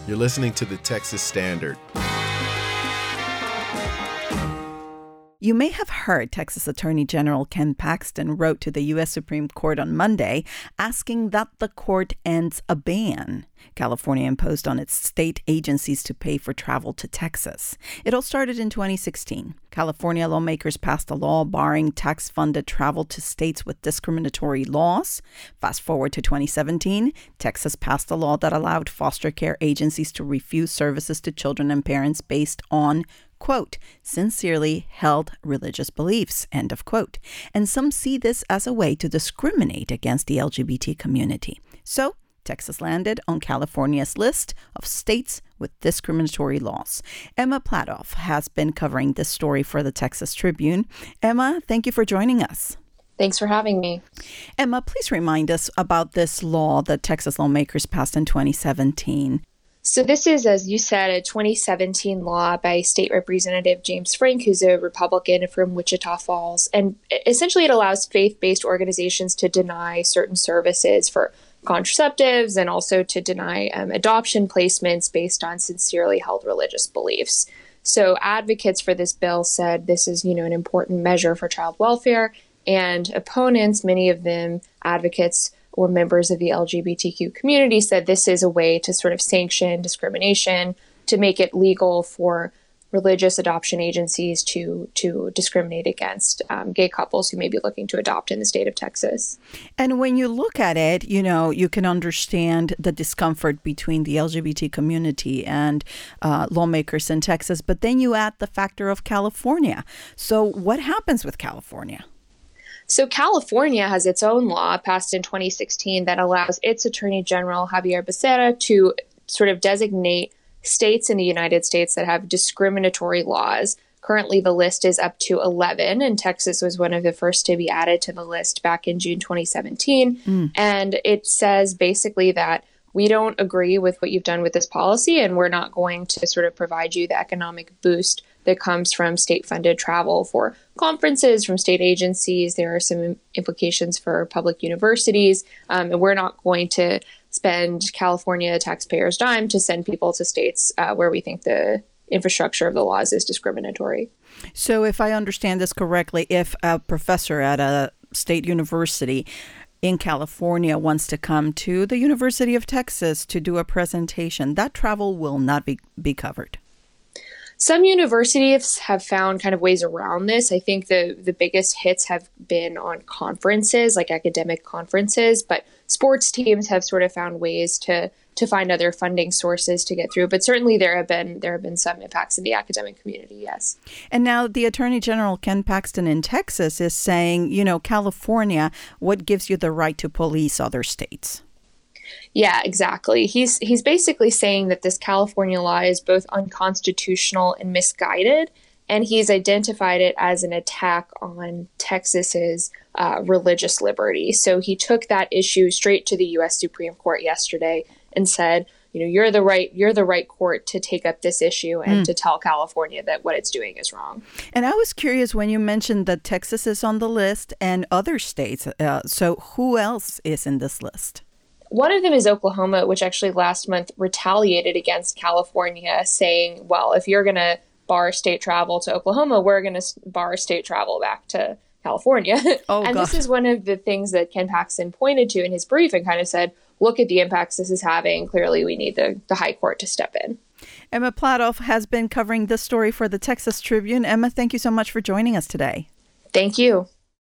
You're listening to the Texas Standard. You may have heard Texas Attorney General Ken Paxton wrote to the U.S. Supreme Court on Monday asking that the court ends a ban California imposed on its state agencies to pay for travel to Texas. It all started in 2016. California lawmakers passed a law barring tax-funded travel to states with discriminatory laws. Fast forward to 2017, Texas passed a law that allowed foster care agencies to refuse services to children and parents based on, quote, sincerely held religious beliefs, end of quote. And some see this as a way to discriminate against the LGBT community. So Texas landed on California's list of states with discriminatory laws. Emma Pladoff has been covering this story for the Texas Tribune. Emma, thank you for joining us. Thanks for having me. Emma, please remind us about this law that Texas lawmakers passed in 2017. So this is, as you said, a 2017 law by State Representative James Frank, who's a Republican from Wichita Falls. And essentially it allows faith-based organizations to deny certain services for contraceptives and also to deny adoption placements based on sincerely held religious beliefs. So advocates for this bill said this is, an important measure for child welfare, and opponents, many of them advocates or members of the LGBTQ community, said this is a way to sort of sanction discrimination, to make it legal for religious adoption agencies to discriminate against gay couples who may be looking to adopt in the state of Texas. And when you look at it, you can understand the discomfort between the LGBT community and lawmakers in Texas, but then you add the factor of California. So what happens with California? So California has its own law passed in 2016 that allows its Attorney General, Xavier Becerra, to sort of designate states in the United States that have discriminatory laws. Currently, the list is up to 11, and Texas was one of the first to be added to the list back in June 2017. And it says basically that we don't agree with what you've done with this policy, and we're not going to sort of provide you the economic boost that comes from state-funded travel for conferences from state agencies. There are some implications for public universities, and we're not going to spend California taxpayers' dime to send people to states where we think the infrastructure of the laws is discriminatory. So if I understand this correctly, if a professor at a state university in California wants to come to the University of Texas to do a presentation, that travel will not be covered. Some universities have found kind of ways around this. I think the biggest hits have been on conferences, like academic conferences, but sports teams have sort of found ways to find other funding sources to get through. But certainly there have been some impacts in the academic community, yes. And now the Attorney General Ken Paxton in Texas is saying, California, what gives you the right to police other states? Yeah, exactly. He's basically saying that this California law is both unconstitutional and misguided, and he's identified it as an attack on Texas's religious liberty. So he took that issue straight to the U.S. Supreme Court yesterday and said, you're the right court to take up this issue and to tell California that what it's doing is wrong. And I was curious when you mentioned that Texas is on the list and other states. So who else is in this list? One of them is Oklahoma, which actually last month retaliated against California, saying, well, if you're going to bar state travel to Oklahoma, we're going to bar state travel back to California. Oh, and God. This is one of the things that Ken Paxton pointed to in his brief and kind of said, look at the impacts this is having. Clearly, we need the high court to step in. Emma Pladoff has been covering this story for the Texas Tribune. Emma, thank you so much for joining us today. Thank you.